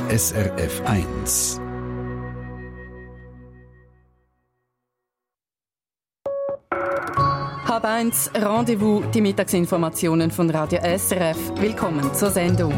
SRF 1. Halb 1, Rendezvous, die Mittagsinformationen von Radio SRF. Willkommen zur Sendung.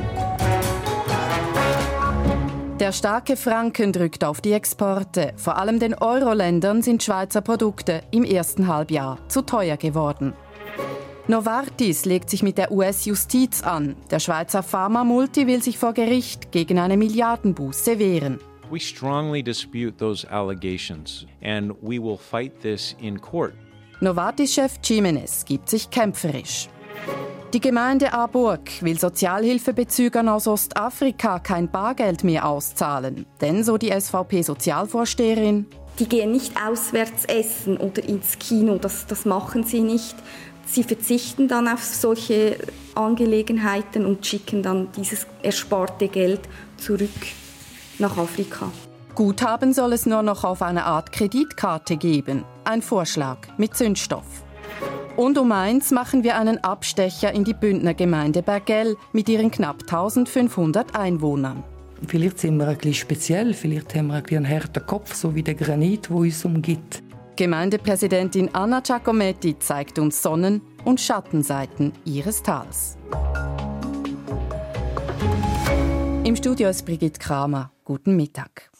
Der starke Franken drückt auf die Exporte. Vor allem den Euro-Ländern sind Schweizer Produkte im ersten Halbjahr zu teuer geworden. Novartis legt sich mit der US-Justiz an. Der Schweizer Pharma-Multi will sich vor Gericht gegen eine Milliardenbuße wehren. We strongly dispute those allegations and we will fight this in court. Novartis-Chef Jimenez gibt sich kämpferisch. Die Gemeinde Aarburg will Sozialhilfebezügern aus Ostafrika kein Bargeld mehr auszahlen. Denn, so die SVP-Sozialvorsteherin, die gehen nicht auswärts essen oder ins Kino, das machen sie nicht. Sie verzichten dann auf solche Angelegenheiten und schicken dann dieses ersparte Geld zurück nach Afrika. Guthaben soll es nur noch auf eine Art Kreditkarte geben. Ein Vorschlag mit Zündstoff. Und um eins machen wir einen Abstecher in die Bündner Gemeinde Bergell mit ihren knapp 1500 Einwohnern. Vielleicht sind wir ein bisschen speziell, vielleicht haben wir ein bisschen einen harten Kopf, so wie der Granit, der uns umgibt. Gemeindepräsidentin Anna Giacometti zeigt uns Sonnen- und Schattenseiten ihres Tals. Im Studio ist Brigitte Kramer. Guten Mittag.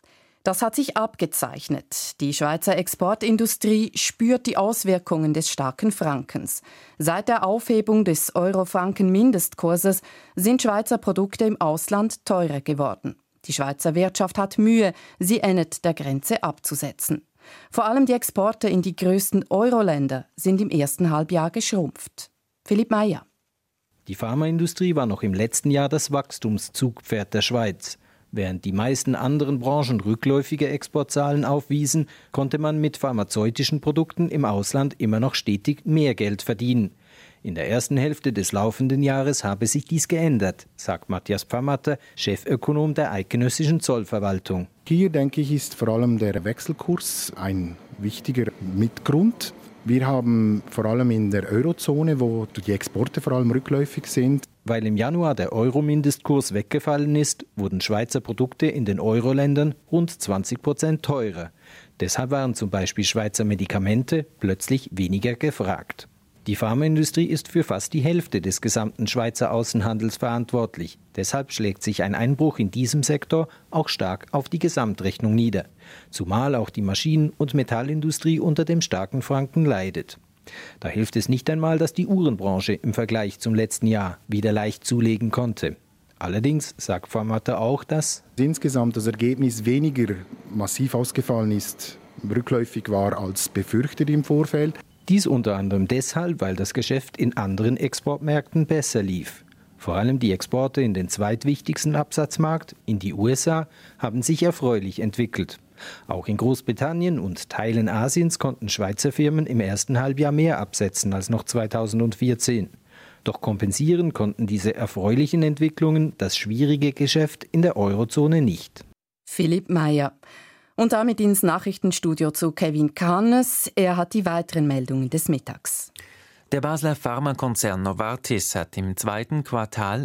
Das hat sich abgezeichnet. Die Schweizer Exportindustrie spürt die Auswirkungen des starken Frankens. Seit der Aufhebung des Euro-Franken-Mindestkurses sind Schweizer Produkte im Ausland teurer geworden. Die Schweizer Wirtschaft hat Mühe, sie endet der Grenze abzusetzen. Vor allem die Exporte in die grössten Euro-Länder sind im ersten Halbjahr geschrumpft. Philipp Meyer. Die Pharmaindustrie war noch im letzten Jahr das Wachstumszugpferd der Schweiz. Während die meisten anderen Branchen rückläufige Exportzahlen aufwiesen, konnte man mit pharmazeutischen Produkten im Ausland immer noch stetig mehr Geld verdienen. In der ersten Hälfte des laufenden Jahres habe sich dies geändert, sagt Matthias Pfammatter, Chefökonom der Eidgenössischen Zollverwaltung. Hier, denke ich, ist vor allem der Wechselkurs ein wichtiger Mitgrund. Wir haben vor allem in der Eurozone, wo die Exporte vor allem rückläufig sind. Weil im Januar der Euro-Mindestkurs weggefallen ist, wurden Schweizer Produkte in den Euro-Ländern rund 20% teurer. Deshalb waren zum Beispiel Schweizer Medikamente plötzlich weniger gefragt. Die Pharmaindustrie ist für fast die Hälfte des gesamten Schweizer Außenhandels verantwortlich. Deshalb schlägt sich ein Einbruch in diesem Sektor auch stark auf die Gesamtrechnung nieder. Zumal auch die Maschinen- und Metallindustrie unter dem starken Franken leidet. Da hilft es nicht einmal, dass die Uhrenbranche im Vergleich zum letzten Jahr wieder leicht zulegen konnte. Allerdings sagt Pfammatter auch, dass insgesamt das Ergebnis weniger massiv ausgefallen ist, rückläufig war als befürchtet im Vorfeld. Dies unter anderem deshalb, weil das Geschäft in anderen Exportmärkten besser lief. Vor allem die Exporte in den zweitwichtigsten Absatzmarkt, in die USA, haben sich erfreulich entwickelt. Auch in Großbritannien und Teilen Asiens konnten Schweizer Firmen im ersten Halbjahr mehr absetzen als noch 2014. Doch kompensieren konnten diese erfreulichen Entwicklungen das schwierige Geschäft in der Eurozone nicht. Philipp Meyer. Und damit ins Nachrichtenstudio zu Kevin Kahnes. Er hat die weiteren Meldungen des Mittags. Der Basler Pharmakonzern Novartis hat im zweiten Quartal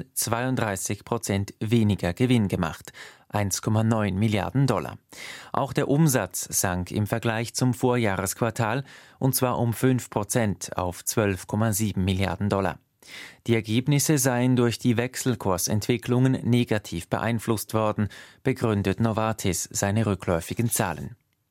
32% weniger Gewinn gemacht, 1,9 Milliarden $. Auch der Umsatz sank im Vergleich zum Vorjahresquartal, und zwar um 5% auf 12,7 Milliarden $. Die Ergebnisse seien durch die Wechselkursentwicklungen negativ beeinflusst worden, begründet Novartis seine rückläufigen Zahlen.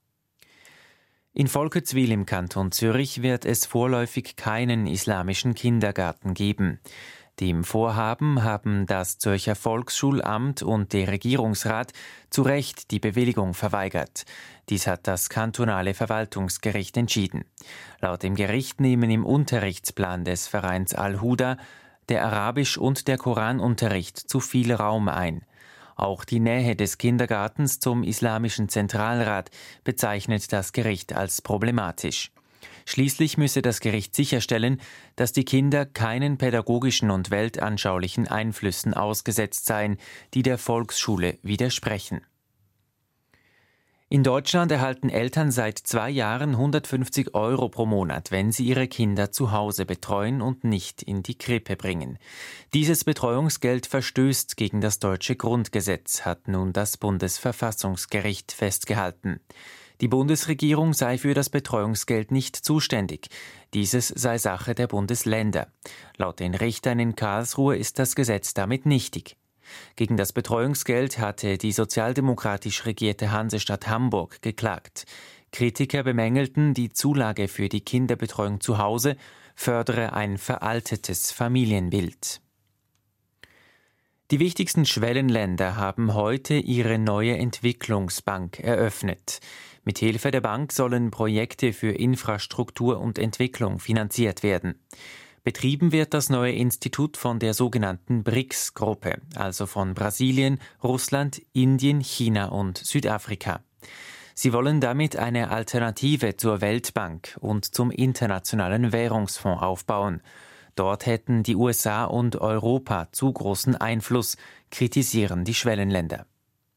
In Volketswil im Kanton Zürich wird es vorläufig keinen islamischen Kindergarten geben. Dem Vorhaben haben das Zürcher Volksschulamt und der Regierungsrat zu Recht die Bewilligung verweigert. Dies hat das kantonale Verwaltungsgericht entschieden. Laut dem Gericht nehmen im Unterrichtsplan des Vereins Al-Huda der Arabisch- und der Koranunterricht zu viel Raum ein. Auch die Nähe des Kindergartens zum Islamischen Zentralrat bezeichnet das Gericht als problematisch. Schließlich müsse das Gericht sicherstellen, dass die Kinder keinen pädagogischen und weltanschaulichen Einflüssen ausgesetzt seien, die der Volksschule widersprechen. In Deutschland erhalten Eltern seit 2 Jahren 150 € pro Monat, wenn sie ihre Kinder zu Hause betreuen und nicht in die Krippe bringen. Dieses Betreuungsgeld verstößt gegen das deutsche Grundgesetz, hat nun das Bundesverfassungsgericht festgehalten. Die Bundesregierung sei für das Betreuungsgeld nicht zuständig. Dieses sei Sache der Bundesländer. Laut den Richtern in Karlsruhe ist das Gesetz damit nichtig. Gegen das Betreuungsgeld hatte die sozialdemokratisch regierte Hansestadt Hamburg geklagt. Kritiker bemängelten, die Zulage für die Kinderbetreuung zu Hause fördere ein veraltetes Familienbild. Die wichtigsten Schwellenländer haben heute ihre neue Entwicklungsbank eröffnet. Mit Hilfe der Bank sollen Projekte für Infrastruktur und Entwicklung finanziert werden. Betrieben wird das neue Institut von der sogenannten BRICS-Gruppe, also von Brasilien, Russland, Indien, China und Südafrika. Sie wollen damit eine Alternative zur Weltbank und zum Internationalen Währungsfonds aufbauen. Dort hätten die USA und Europa zu großen Einfluss, kritisieren die Schwellenländer.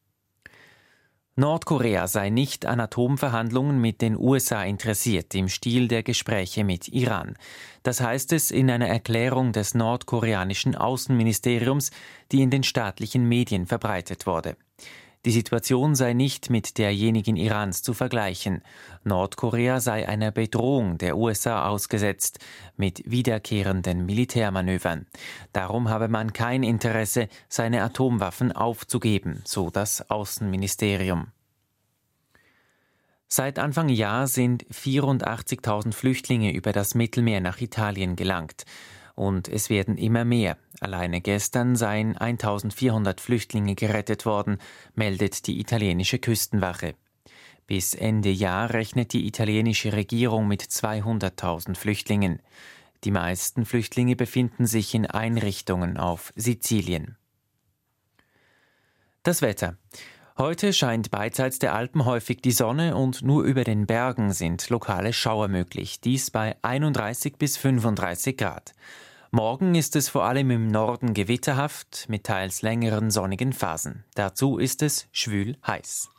Nordkorea sei nicht an Atomverhandlungen mit den USA interessiert, im Stil der Gespräche mit Iran. Das heißt es in einer Erklärung des nordkoreanischen Außenministeriums, die in den staatlichen Medien verbreitet wurde. Die Situation sei nicht mit derjenigen Irans zu vergleichen. Nordkorea sei einer Bedrohung der USA ausgesetzt, mit wiederkehrenden Militärmanövern. Darum habe man kein Interesse, seine Atomwaffen aufzugeben, so das Außenministerium. Seit Anfang Jahr sind 84.000 Flüchtlinge über das Mittelmeer nach Italien gelangt. Und es werden immer mehr. Alleine gestern seien 1.400 Flüchtlinge gerettet worden, meldet die italienische Küstenwache. Bis Ende Jahr rechnet die italienische Regierung mit 200.000 Flüchtlingen. Die meisten Flüchtlinge befinden sich in Einrichtungen auf Sizilien. Das Wetter. Heute scheint beidseits der Alpen häufig die Sonne und nur über den Bergen sind lokale Schauer möglich, dies bei 31 bis 35 Grad. Morgen ist es vor allem im Norden gewitterhaft, mit teils längeren sonnigen Phasen. Dazu ist es schwül heiß.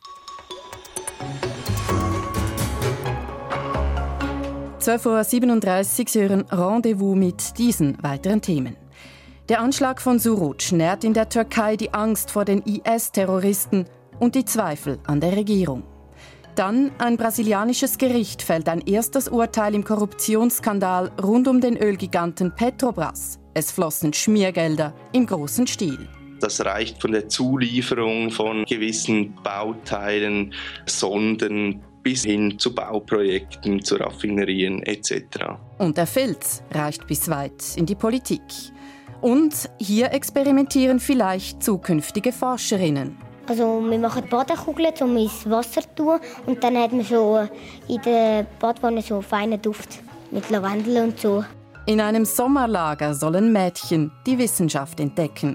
12.37 Uhr, Sie hören Rendezvous mit diesen weiteren Themen. Der Anschlag von Suruç nährt in der Türkei die Angst vor den IS-Terroristen und die Zweifel an der Regierung. Dann ein brasilianisches Gericht fällt ein erstes Urteil im Korruptionsskandal rund um den Ölgiganten Petrobras. Es flossen Schmiergelder im großen Stil. Das reicht von der Zulieferung von gewissen Bauteilen, Sonden bis hin zu Bauprojekten, zu Raffinerien etc. Und der Filz reicht bis weit in die Politik. Und hier experimentieren vielleicht zukünftige Forscherinnen. Also wir machen Badekugeln, um ins Wasser zu tun. Und dann hat man so in der Badwanne so feinen Duft mit Lavendel und so. In einem Sommerlager sollen Mädchen die Wissenschaft entdecken.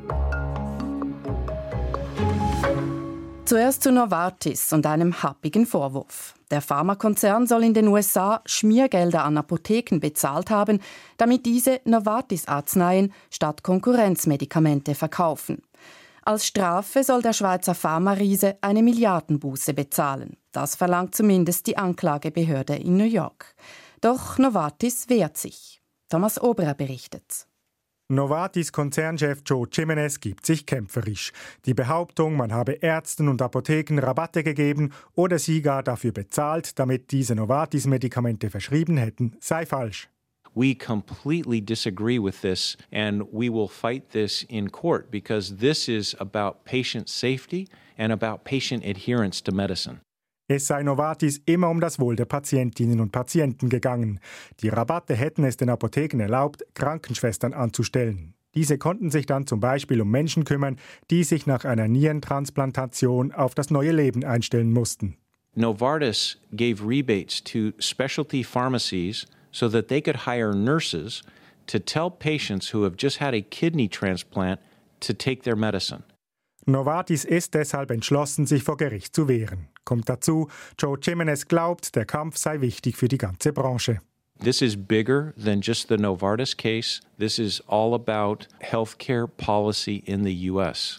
Zuerst zu Novartis und einem happigen Vorwurf. Der Pharmakonzern soll in den USA Schmiergelder an Apotheken bezahlt haben, damit diese Novartis-Arzneien statt Konkurrenzmedikamente verkaufen. Als Strafe soll der Schweizer Pharma-Riese eine Milliardenbuße bezahlen. Das verlangt zumindest die Anklagebehörde in New York. Doch Novartis wehrt sich. Thomas Oberer berichtet. Novartis-Konzernchef Joe Jimenez gibt sich kämpferisch. Die Behauptung, man habe Ärzten und Apotheken Rabatte gegeben oder sie gar dafür bezahlt, damit diese Novartis-Medikamente verschrieben hätten, sei falsch. We completely disagree with this, and we will fight this in court because this is about patient safety and about patient adherence to medicine. Es sei Novartis immer um das Wohl der Patientinnen und Patienten gegangen. Die Rabatte hätten es den Apotheken erlaubt, Krankenschwestern anzustellen. Diese konnten sich dann zum Beispiel um Menschen kümmern, die sich nach einer Nierentransplantation auf das neue Leben einstellen mussten. Novartis gave rebates to specialty pharmacies so that they could hire nurses to tell patients who have just had a kidney transplant to take their medicine. Novartis ist deshalb entschlossen, sich vor Gericht zu wehren. Kommt dazu, Joe Jimenez glaubt, der Kampf sei wichtig für die ganze Branche. This is bigger than just the Novartis case. This is all about healthcare policy in the US.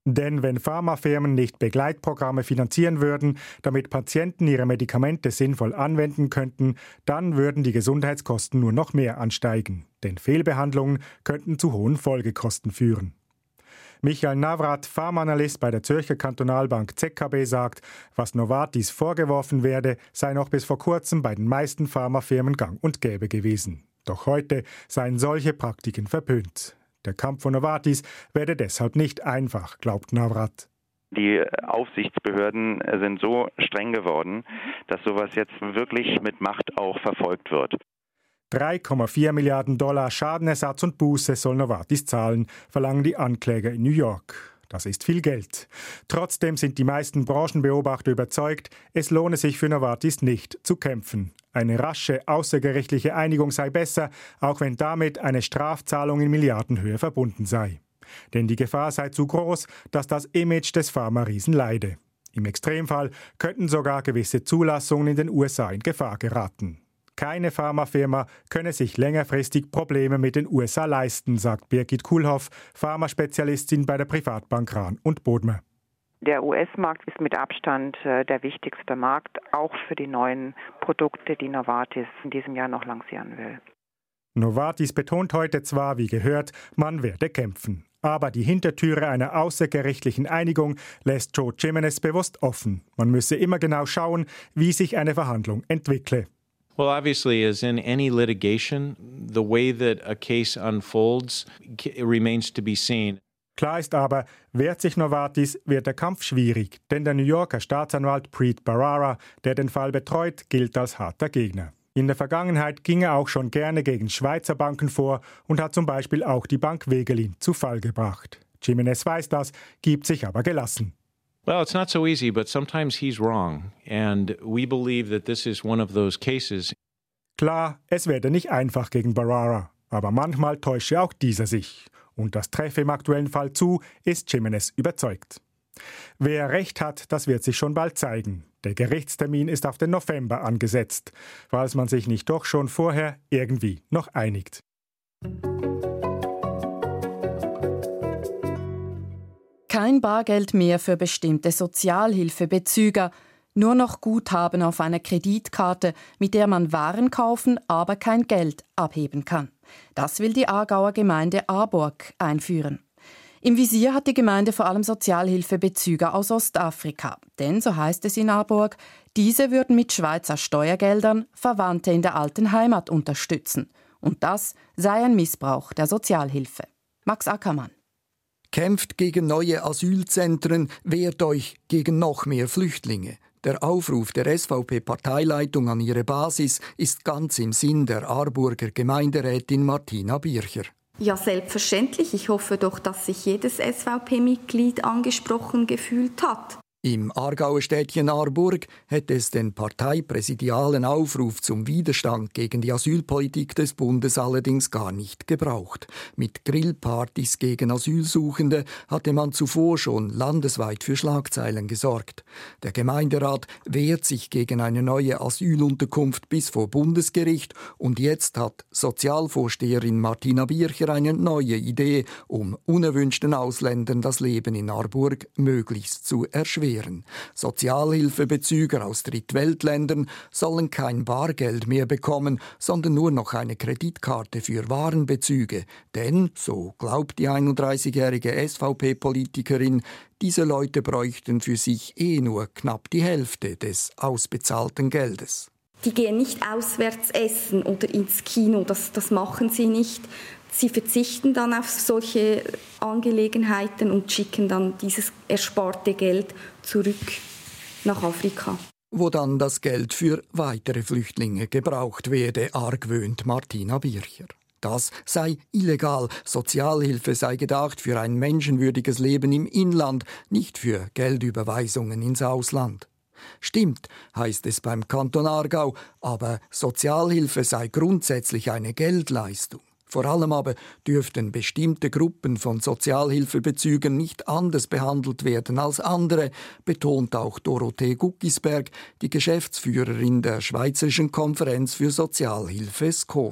Denn wenn Pharmafirmen nicht Begleitprogramme finanzieren würden, damit Patienten ihre Medikamente sinnvoll anwenden könnten, dann würden die Gesundheitskosten nur noch mehr ansteigen. Denn Fehlbehandlungen könnten zu hohen Folgekosten führen. Michael Navrat, Pharmaanalyst bei der Zürcher Kantonalbank ZKB, sagt, was Novartis vorgeworfen werde, sei noch bis vor kurzem bei den meisten Pharmafirmen gang und gäbe gewesen. Doch heute seien solche Praktiken verpönt. Der Kampf von Novartis werde deshalb nicht einfach, glaubt Navrat. Die Aufsichtsbehörden sind so streng geworden, dass sowas jetzt wirklich mit Macht auch verfolgt wird. 3,4 Milliarden Dollar Schadenersatz und Buße soll Novartis zahlen, verlangen die Ankläger in New York. Das ist viel Geld. Trotzdem sind die meisten Branchenbeobachter überzeugt, es lohne sich für Novartis nicht zu kämpfen. Eine rasche außergerichtliche Einigung sei besser, auch wenn damit eine Strafzahlung in Milliardenhöhe verbunden sei. Denn die Gefahr sei zu groß, dass das Image des Pharma-Riesen leide. Im Extremfall könnten sogar gewisse Zulassungen in den USA in Gefahr geraten. Keine Pharmafirma könne sich längerfristig Probleme mit den USA leisten, sagt Birgit Kuhlhoff, Pharmaspezialistin bei der Privatbank Rahn und Bodmer. Der US-Markt ist mit Abstand der wichtigste Markt, auch für die neuen Produkte, die Novartis in diesem Jahr noch lancieren will. Novartis betont heute zwar, wie gehört, man werde kämpfen. Aber die Hintertüre einer außergerichtlichen Einigung lässt Joe Jimenez bewusst offen. Man müsse immer genau schauen, wie sich eine Verhandlung entwickle. Well, obviously, as in any litigation, the way that a case unfolds remains to be seen. Klar ist aber, wehrt sich Novartis, wird der Kampf schwierig, denn der New Yorker Staatsanwalt Preet Bharara, der den Fall betreut, gilt als harter Gegner. In der Vergangenheit ging er auch schon gerne gegen Schweizer Banken vor und hat zum Beispiel auch die Bank Wegelin zu Fall gebracht. Jimenez weiß das, gibt sich aber gelassen. Well, it's not so easy, but sometimes he's wrong. And we believe that this is one of those cases. Klar, es werde nicht einfach gegen Bharara, aber manchmal täusche auch dieser sich. Und das treffe im aktuellen Fall zu, ist Jimenez überzeugt. Wer recht hat, das wird sich schon bald zeigen. Der Gerichtstermin ist auf den November angesetzt, falls man sich nicht doch schon vorher irgendwie noch einigt. Kein Bargeld mehr für bestimmte Sozialhilfebezüger, nur noch Guthaben auf einer Kreditkarte, mit der man Waren kaufen, aber kein Geld abheben kann. Das will die Aargauer Gemeinde Aarburg einführen. Im Visier hat die Gemeinde vor allem Sozialhilfebezüger aus Ostafrika. Denn, so heißt es in Aarburg, diese würden mit Schweizer Steuergeldern Verwandte in der alten Heimat unterstützen. Und das sei ein Missbrauch der Sozialhilfe. Max Ackermann. Kämpft gegen neue Asylzentren, wehrt euch gegen noch mehr Flüchtlinge. Der Aufruf der SVP-Parteileitung an ihre Basis ist ganz im Sinn der Aarburger Gemeinderätin Martina Bircher. Ja, selbstverständlich. Ich hoffe doch, dass sich jedes SVP-Mitglied angesprochen gefühlt hat. Im Aargauer Städtchen Aarburg hätte es den parteipräsidialen Aufruf zum Widerstand gegen die Asylpolitik des Bundes allerdings gar nicht gebraucht. Mit Grillpartys gegen Asylsuchende hatte man zuvor schon landesweit für Schlagzeilen gesorgt. Der Gemeinderat wehrt sich gegen eine neue Asylunterkunft bis vor Bundesgericht und jetzt hat Sozialvorsteherin Martina Bircher eine neue Idee, um unerwünschten Ausländern das Leben in Aarburg möglichst zu erschweren. Sozialhilfebezüger aus Drittweltländern sollen kein Bargeld mehr bekommen, sondern nur noch eine Kreditkarte für Warenbezüge. Denn, so glaubt die 31-jährige SVP-Politikerin, diese Leute bräuchten für sich nur knapp die Hälfte des ausbezahlten Geldes. Die gehen nicht auswärts essen oder ins Kino, das machen sie nicht. Sie verzichten dann auf solche Angelegenheiten und schicken dann dieses ersparte Geld zurück nach Afrika. Wo dann das Geld für weitere Flüchtlinge gebraucht werde, argwöhnt Martina Bircher. Das sei illegal. Sozialhilfe sei gedacht für ein menschenwürdiges Leben im Inland, nicht für Geldüberweisungen ins Ausland. Stimmt, heißt es beim Kanton Aargau, aber Sozialhilfe sei grundsätzlich eine Geldleistung. Vor allem aber dürften bestimmte Gruppen von Sozialhilfebezügern nicht anders behandelt werden als andere, betont auch Dorothee Guckisberg, die Geschäftsführerin der Schweizerischen Konferenz für Sozialhilfe SKOS.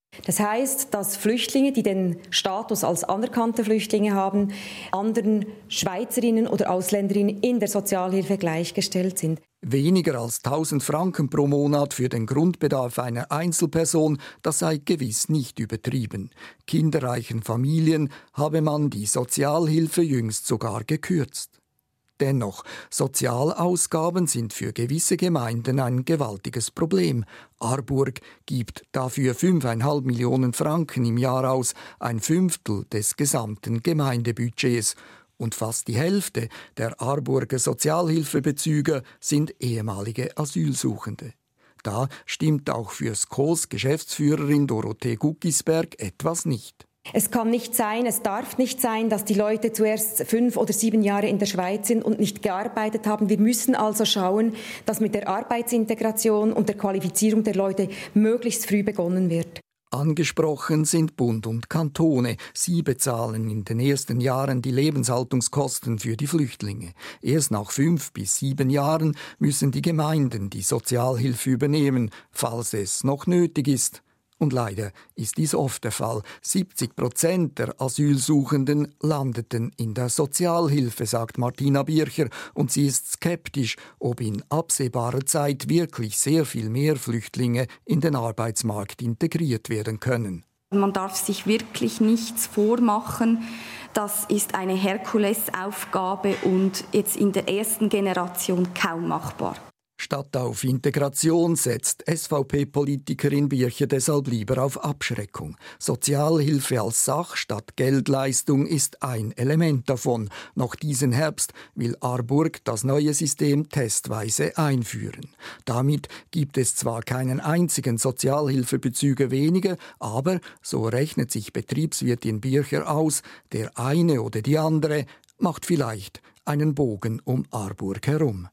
Das heißt, dass Flüchtlinge, die den Status als anerkannte Flüchtlinge haben, anderen Schweizerinnen oder Ausländerinnen in der Sozialhilfe gleichgestellt sind. Weniger als 1.000 Franken pro Monat für den Grundbedarf einer Einzelperson, das sei gewiss nicht übertrieben. Kinderreichen Familien habe man die Sozialhilfe jüngst sogar gekürzt. Dennoch, Sozialausgaben sind für gewisse Gemeinden ein gewaltiges Problem. Aarburg gibt dafür 5,5 Millionen Franken im Jahr aus, ein Fünftel des gesamten Gemeindebudgets. Und fast die Hälfte der Aarburger Sozialhilfebezüger sind ehemalige Asylsuchende. Da stimmt auch für SCOS Geschäftsführerin Dorothee Guckisberg etwas nicht. Es kann nicht sein, es darf nicht sein, dass die Leute zuerst 5 oder 7 Jahre in der Schweiz sind und nicht gearbeitet haben. Wir müssen also schauen, dass mit der Arbeitsintegration und der Qualifizierung der Leute möglichst früh begonnen wird. Angesprochen sind Bund und Kantone. Sie bezahlen in den ersten Jahren die Lebenshaltungskosten für die Flüchtlinge. Erst nach 5 bis 7 Jahren müssen die Gemeinden die Sozialhilfe übernehmen, falls es noch nötig ist. Und leider ist dies oft der Fall. 70% der Asylsuchenden landeten in der Sozialhilfe, sagt Martina Bircher, und sie ist skeptisch, ob in absehbarer Zeit wirklich sehr viel mehr Flüchtlinge in den Arbeitsmarkt integriert werden können. Man darf sich wirklich nichts vormachen. Das ist eine Herkulesaufgabe und jetzt in der ersten Generation kaum machbar. Statt auf Integration setzt SVP-Politikerin Bircher deshalb lieber auf Abschreckung. Sozialhilfe als Sach statt Geldleistung ist ein Element davon. Noch diesen Herbst will Aarburg das neue System testweise einführen. Damit gibt es zwar keinen einzigen Sozialhilfebezüger weniger, aber, so rechnet sich Betriebswirtin Bircher aus, der eine oder die andere macht vielleicht einen Bogen um Aarburg herum.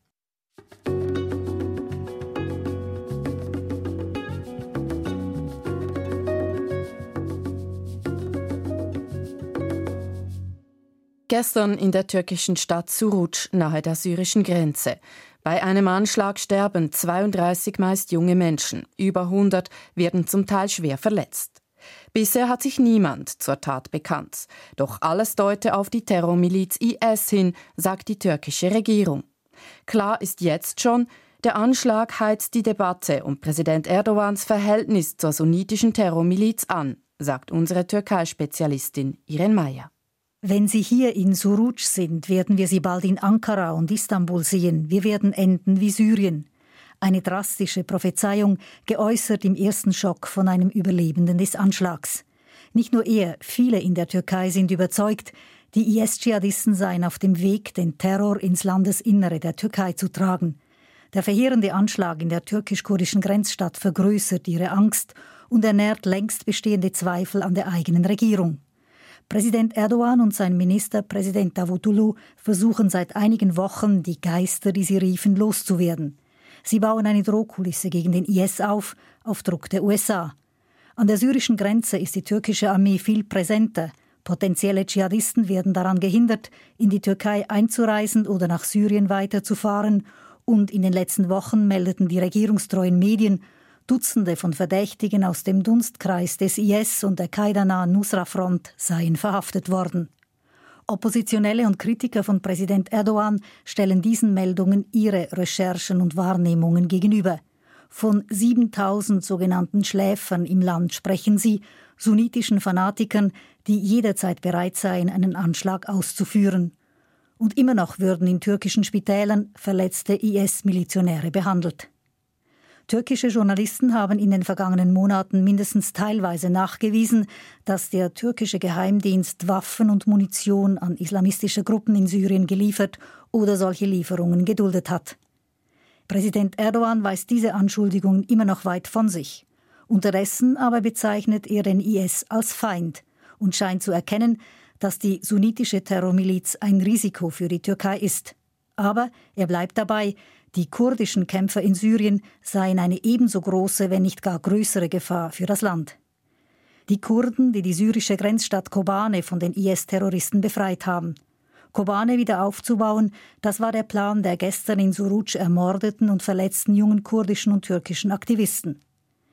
Gestern in der türkischen Stadt Suruç nahe der syrischen Grenze. Bei einem Anschlag sterben 32 meist junge Menschen. Über 100 werden zum Teil schwer verletzt. Bisher hat sich niemand zur Tat bekannt. Doch alles deute auf die Terrormiliz IS hin, sagt die türkische Regierung. Klar ist jetzt schon, der Anschlag heizt die Debatte um Präsident Erdogans Verhältnis zur sunnitischen Terrormiliz an, sagt unsere Türkei-Spezialistin Irene Meyer. Wenn Sie hier in Suruç sind, werden wir Sie bald in Ankara und Istanbul sehen. Wir werden enden wie Syrien. Eine drastische Prophezeiung, geäußert im ersten Schock von einem Überlebenden des Anschlags. Nicht nur er, viele in der Türkei sind überzeugt, die IS-Dschihadisten seien auf dem Weg, den Terror ins Landesinnere der Türkei zu tragen. Der verheerende Anschlag in der türkisch-kurdischen Grenzstadt vergrößert ihre Angst und ernährt längst bestehende Zweifel an der eigenen Regierung. Präsident Erdogan und sein Ministerpräsident Davutoglu versuchen seit einigen Wochen, die Geister, die sie riefen, loszuwerden. Sie bauen eine Drohkulisse gegen den IS auf Druck der USA. An der syrischen Grenze ist die türkische Armee viel präsenter. Potenzielle Dschihadisten werden daran gehindert, in die Türkei einzureisen oder nach Syrien weiterzufahren. Und in den letzten Wochen meldeten die regierungstreuen Medien, Dutzende von Verdächtigen aus dem Dunstkreis des IS und der Qaida-nahen Nusra-Front seien verhaftet worden. Oppositionelle und Kritiker von Präsident Erdogan stellen diesen Meldungen ihre Recherchen und Wahrnehmungen gegenüber. Von 7.000 sogenannten Schläfern im Land sprechen sie, sunnitischen Fanatikern, die jederzeit bereit seien, einen Anschlag auszuführen. Und immer noch würden in türkischen Spitälern verletzte IS-Milizionäre behandelt. Türkische Journalisten haben in den vergangenen Monaten mindestens teilweise nachgewiesen, dass der türkische Geheimdienst Waffen und Munition an islamistische Gruppen in Syrien geliefert oder solche Lieferungen geduldet hat. Präsident Erdogan weist diese Anschuldigungen immer noch weit von sich. Unterdessen aber bezeichnet er den IS als Feind und scheint zu erkennen, dass die sunnitische Terrormiliz ein Risiko für die Türkei ist. Aber er bleibt dabei, die kurdischen Kämpfer in Syrien seien eine ebenso große, wenn nicht gar größere Gefahr für das Land. Die Kurden, die die syrische Grenzstadt Kobane von den IS-Terroristen befreit haben. Kobane wieder aufzubauen, das war der Plan der gestern in Suruç ermordeten und verletzten jungen kurdischen und türkischen Aktivisten.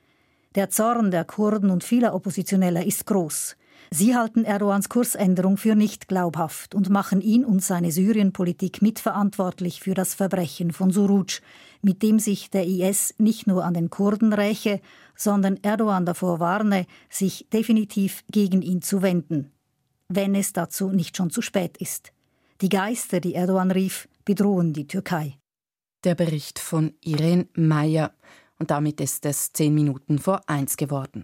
Der Zorn der Kurden und vieler Oppositioneller ist groß. Sie halten Erdogans Kursänderung für nicht glaubhaft und machen ihn und seine Syrienpolitik mitverantwortlich für das Verbrechen von Suruç, mit dem sich der IS nicht nur an den Kurden räche, sondern Erdogan davor warne, sich definitiv gegen ihn zu wenden, wenn es dazu nicht schon zu spät ist. Die Geister, die Erdogan rief, bedrohen die Türkei. Der Bericht von Irene Meyer. Und damit ist es 1:10 geworden.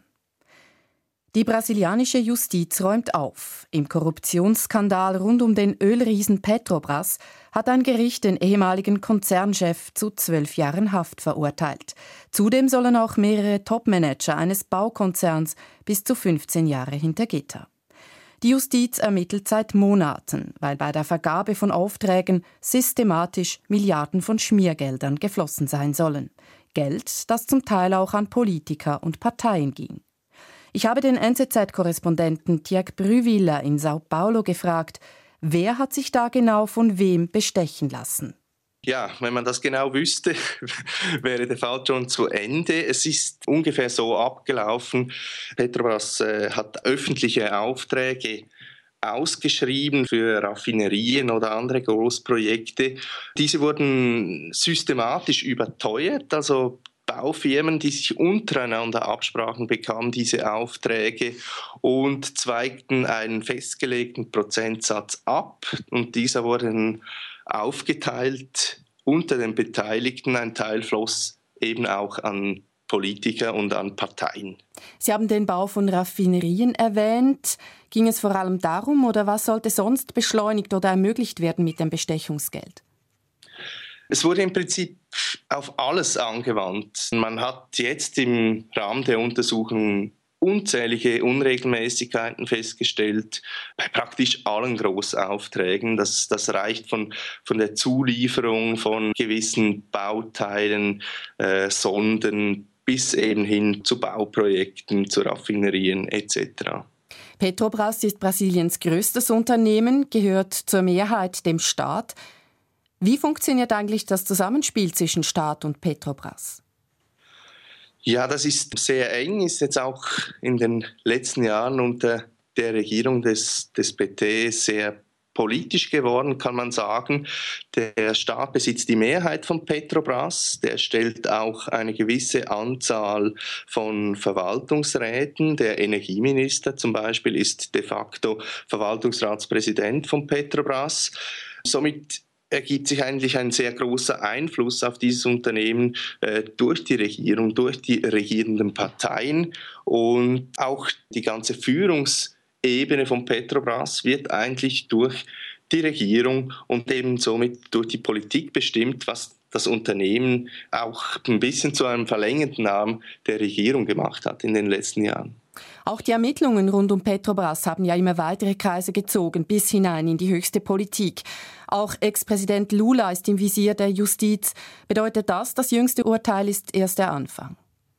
Die brasilianische Justiz räumt auf. Im Korruptionsskandal rund um den Ölriesen Petrobras hat ein Gericht den ehemaligen Konzernchef zu 12 Jahren Haft verurteilt. Zudem sollen auch mehrere Topmanager eines Baukonzerns bis zu 15 Jahre hinter Gitter. Die Justiz ermittelt seit Monaten, weil bei der Vergabe von Aufträgen systematisch Milliarden von Schmiergeldern geflossen sein sollen. Geld, das zum Teil auch an Politiker und Parteien ging. Ich habe den NZZ-Korrespondenten Tjerk Brühwiller in Sao Paulo gefragt, wer hat sich da genau von wem bestechen lassen? Ja, wenn man das genau wüsste, wäre der Fall schon zu Ende. Es ist ungefähr so abgelaufen. Petrobras hat öffentliche Aufträge ausgeschrieben für Raffinerien oder andere Großprojekte. Diese wurden systematisch überteuert, also Baufirmen, die sich untereinander absprachen, bekamen diese Aufträge und zweigten einen festgelegten Prozentsatz ab. Und dieser wurde dann aufgeteilt unter den Beteiligten. Ein Teil floss eben auch an Politiker und an Parteien. Sie haben den Bau von Raffinerien erwähnt. Ging es vor allem darum, oder was sollte sonst beschleunigt oder ermöglicht werden mit dem Bestechungsgeld? Es wurde im Prinzip auf alles angewandt. Man hat jetzt im Rahmen der Untersuchung unzählige Unregelmäßigkeiten festgestellt bei praktisch allen Großaufträgen. Das reicht von der Zulieferung von gewissen Bauteilen, Sonden bis eben hin zu Bauprojekten, zu Raffinerien etc. Petrobras ist Brasiliens größtes Unternehmen, gehört zur Mehrheit dem Staat. Wie funktioniert eigentlich das Zusammenspiel zwischen Staat und Petrobras? Ja, das ist sehr eng, ist jetzt auch in den letzten Jahren unter der Regierung des PT sehr politisch geworden, kann man sagen. Der Staat besitzt die Mehrheit von Petrobras, der stellt auch eine gewisse Anzahl von Verwaltungsräten. Der Energieminister zum Beispiel ist de facto Verwaltungsratspräsident von Petrobras. Somit ergibt sich eigentlich ein sehr großer Einfluss auf dieses Unternehmen durch die Regierung, durch die regierenden Parteien, und auch die ganze Führungsebene von Petrobras wird eigentlich durch die Regierung und eben somit durch die Politik bestimmt, was das Unternehmen auch ein bisschen zu einem verlängerten Arm der Regierung gemacht hat in den letzten Jahren. Auch die Ermittlungen rund um Petrobras haben ja immer weitere Kreise gezogen, bis hinein in die höchste Politik. Auch Ex-Präsident Lula ist im Visier der Justiz. Bedeutet das jüngste Urteil ist erst der Anfang?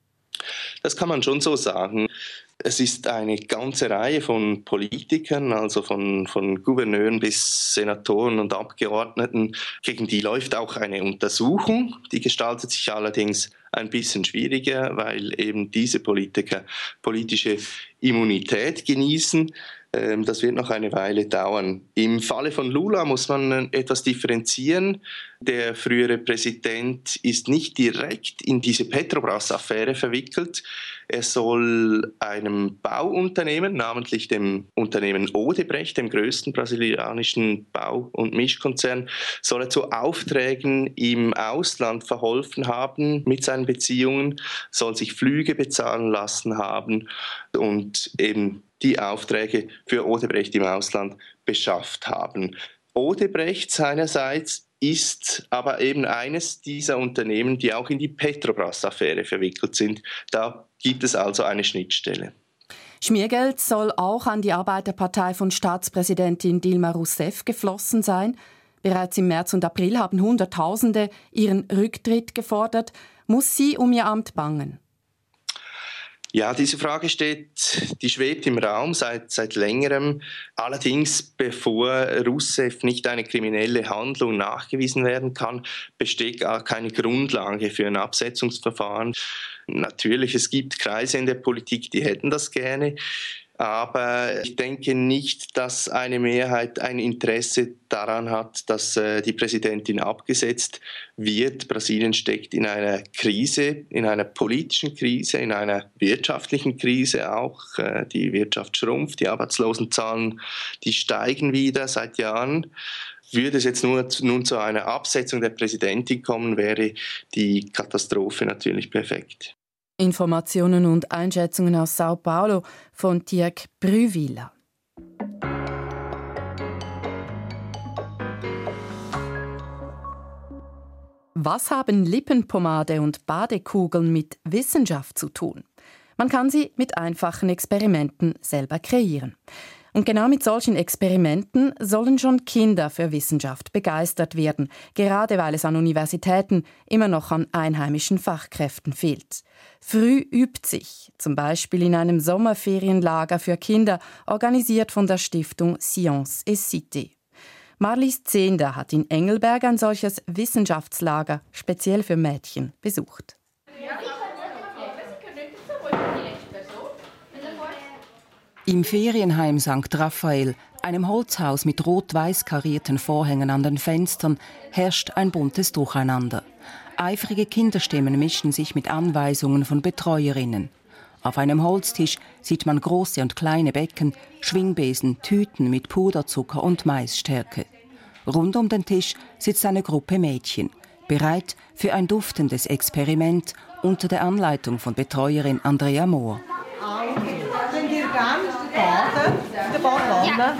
Das kann man schon so sagen. Es ist eine ganze Reihe von Politikern, also von Gouverneuren bis Senatoren und Abgeordneten. Gegen die läuft auch eine Untersuchung. Die gestaltet sich allerdings ein bisschen schwieriger, weil eben diese Politiker politische Immunität genießen. Das wird noch eine Weile dauern. Im Falle von Lula muss man etwas differenzieren. Der frühere Präsident ist nicht direkt in diese Petrobras-Affäre verwickelt. Er soll einem Bauunternehmen, namentlich dem Unternehmen Odebrecht, dem größten brasilianischen Bau- und Mischkonzern, soll er zu Aufträgen im Ausland verholfen haben mit seinen Beziehungen, soll sich Flüge bezahlen lassen haben und eben die Aufträge für Odebrecht im Ausland beschafft haben. Odebrecht seinerseits ist aber eben eines dieser Unternehmen, die auch in die Petrobras-Affäre verwickelt sind. Da gibt es also eine Schnittstelle. Schmiergeld soll auch an die Arbeiterpartei von Staatspräsidentin Dilma Rousseff geflossen sein. Bereits im März und April haben Hunderttausende ihren Rücktritt gefordert. Muss sie um ihr Amt bangen? Ja, diese Frage die schwebt im Raum seit längerem. Allerdings, bevor Rousseff nicht eine kriminelle Handlung nachgewiesen werden kann, besteht gar keine Grundlage für ein Absetzungsverfahren. Natürlich, es gibt Kreise in der Politik, die hätten das gerne. Aber ich denke nicht, dass eine Mehrheit ein Interesse daran hat, dass die Präsidentin abgesetzt wird. Brasilien steckt in einer Krise, in einer politischen Krise, in einer wirtschaftlichen Krise auch. Die Wirtschaft schrumpft, die Arbeitslosenzahlen, die steigen wieder seit Jahren. Würde es jetzt nun zu einer Absetzung der Präsidentin kommen, wäre die Katastrophe natürlich perfekt. Informationen und Einschätzungen aus Sao Paulo von Dirk Brühwiler. Was haben Lippenpomade und Badekugeln mit Wissenschaft zu tun? Man kann sie mit einfachen Experimenten selber kreieren. Und genau mit solchen Experimenten sollen schon Kinder für Wissenschaft begeistert werden, gerade weil es an Universitäten immer noch an einheimischen Fachkräften fehlt. Früh übt sich, zum Beispiel in einem Sommerferienlager für Kinder, organisiert von der Stiftung Science et Cité. Marlies Zehnder hat in Engelberg ein solches Wissenschaftslager speziell für Mädchen besucht. Im Ferienheim St. Raphael, einem Holzhaus mit rot-weiß karierten Vorhängen an den Fenstern, herrscht ein buntes Durcheinander. Eifrige Kinderstimmen mischen sich mit Anweisungen von Betreuerinnen. Auf einem Holztisch sieht man große und kleine Becken, Schwingbesen, Tüten mit Puderzucker und Maisstärke. Rund um den Tisch sitzt eine Gruppe Mädchen, bereit für ein duftendes Experiment unter der Anleitung von Betreuerin Andrea Mohr. Könnt ihr gerne baden in der Badwanne?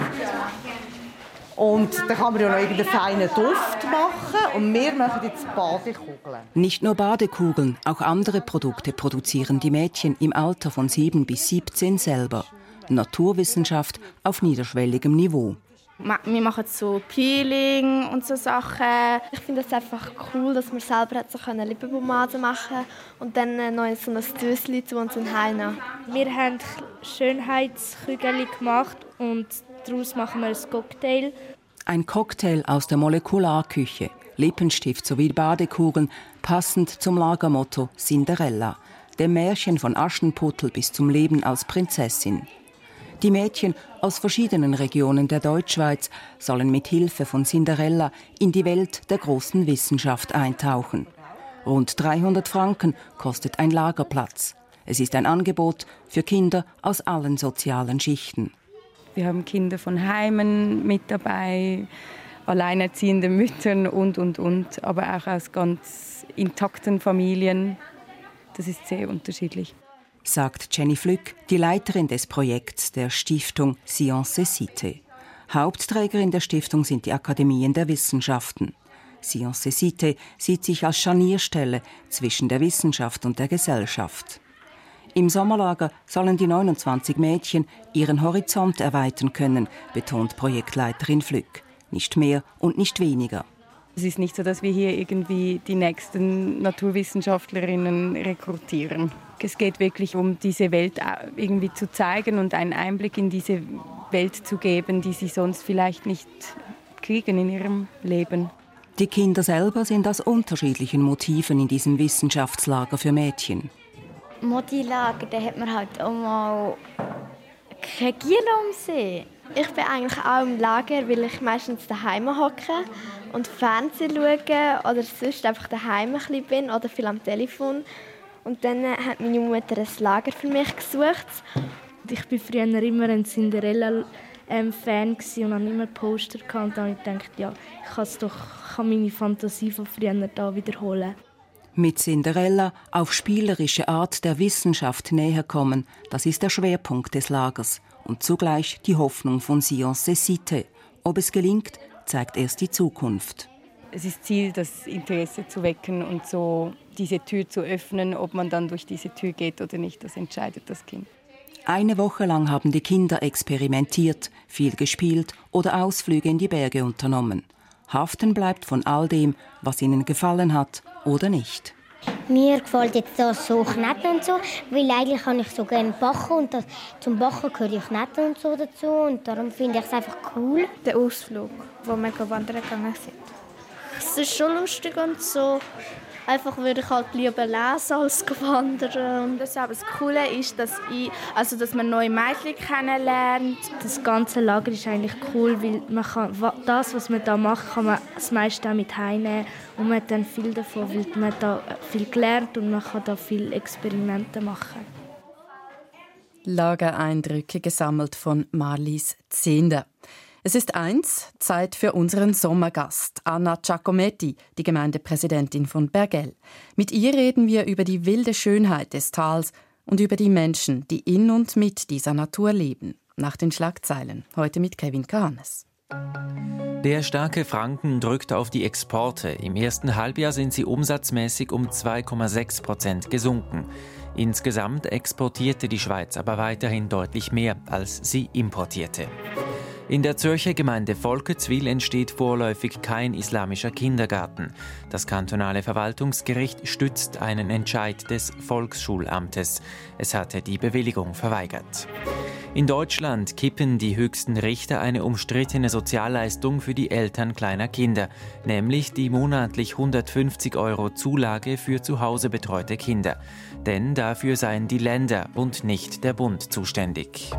Und dann kann man ja noch irgendeinen feinen Duft machen. Und wir machen jetzt Badekugeln. Nicht nur Badekugeln, auch andere Produkte produzieren die Mädchen im Alter von 7 bis 17 selber. Naturwissenschaft auf niederschwelligem Niveau. Wir machen so Peeling und so Sachen. Ich finde es einfach cool, dass man selber so Lippenpomade machen kann und dann noch so ein Döschen zu uns heim. Wir haben Schönheitskügel gemacht und daraus machen wir ein Cocktail. Ein Cocktail aus der Molekularküche, Lippenstift sowie Badekugeln, passend zum Lagermotto Cinderella, dem Märchen von Aschenputtel bis zum Leben als Prinzessin. Die Mädchen aus verschiedenen Regionen der Deutschschweiz sollen mit Hilfe von Cinderella in die Welt der großen Wissenschaft eintauchen. Rund 300 Franken kostet ein Lagerplatz. Es ist ein Angebot für Kinder aus allen sozialen Schichten. Wir haben Kinder von Heimen mit dabei, alleinerziehende Müttern und, aber auch aus ganz intakten Familien. Das ist sehr unterschiedlich. Sagt Jenny Flück, die Leiterin des Projekts der Stiftung Science et Cité. Hauptträgerin der Stiftung sind die Akademien der Wissenschaften. Science et Cité sieht sich als Scharnierstelle zwischen der Wissenschaft und der Gesellschaft. Im Sommerlager sollen die 29 Mädchen ihren Horizont erweitern können, betont Projektleiterin Flück. Nicht mehr und nicht weniger. Es ist nicht so, dass wir hier irgendwie die nächsten Naturwissenschaftlerinnen rekrutieren. Es geht wirklich um diese Welt irgendwie zu zeigen und einen Einblick in diese Welt zu geben, die sie sonst vielleicht nicht kriegen in ihrem Leben. Die Kinder selber sind aus unterschiedlichen Motiven in diesem Wissenschaftslager für Mädchen. Modi-Lager, da hat man halt auch mal keine Gier umsehen. Ich bin eigentlich auch im Lager, weil ich meistens daheim hocke und Fernsehen schaue oder sonst einfach daheim ein bisschen bin oder viel am Telefon. Und dann hat meine Mutter ein Lager für mich gesucht. Ich war früher immer ein Cinderella-Fan und hatte immer Poster. Und dann habe ich gedacht, ja, ich kann meine Fantasie von früher da wiederholen. Mit Cinderella auf spielerische Art der Wissenschaft näher kommen, das ist der Schwerpunkt des Lagers und zugleich die Hoffnung von Science et Cité. Ob es gelingt, zeigt erst die Zukunft. Es ist Ziel, das Interesse zu wecken und so diese Tür zu öffnen. Ob man dann durch diese Tür geht oder nicht, das entscheidet das Kind. Eine Woche lang haben die Kinder experimentiert, viel gespielt oder Ausflüge in die Berge unternommen. Haften bleibt von all dem, was ihnen gefallen hat oder nicht. Mir gefällt jetzt das so Kneten und so, weil eigentlich kann ich so gerne backen und zum Backen gehöre ich Kneten und so dazu und darum finde ich es einfach cool. Der Ausflug, wo wir wandern gegangen sind. Es ist schon lustig und so, Einfach würde ich halt lieber lesen als wandern. Das aber das Coole ist, dass man neue Mädchen kennenlernt. Das ganze Lager ist eigentlich cool, weil man kann, das, was man da macht, kann man das meiste auch mit heimnehmen. Und man hat dann viel davon, weil man da viel gelernt und man kann da viele Experimente machen. Lagereindrücke gesammelt von Marlies Zehnder. Es ist 1, Zeit für unseren Sommergast, Anna Giacometti, die Gemeindepräsidentin von Bergell. Mit ihr reden wir über die wilde Schönheit des Tals und über die Menschen, die in und mit dieser Natur leben. Nach den Schlagzeilen, heute mit Kevin Kahanes. Der starke Franken drückt auf die Exporte. Im ersten Halbjahr sind sie umsatzmäßig um 2,6% gesunken. Insgesamt exportierte die Schweiz aber weiterhin deutlich mehr, als sie importierte. In der Zürcher Gemeinde Volketswil entsteht vorläufig kein islamischer Kindergarten. Das kantonale Verwaltungsgericht stützt einen Entscheid des Volksschulamtes. Es hatte die Bewilligung verweigert. In Deutschland kippen die höchsten Richter eine umstrittene Sozialleistung für die Eltern kleiner Kinder, nämlich die monatlich 150 € Zulage für zu Hause betreute Kinder. Denn dafür seien die Länder und nicht der Bund zuständig.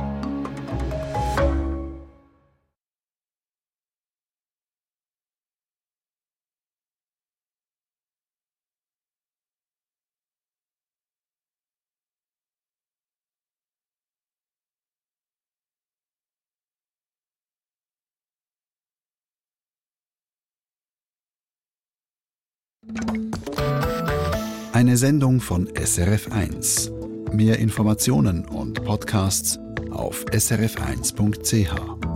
Eine Sendung von SRF1. Mehr Informationen und Podcasts auf srf1.ch.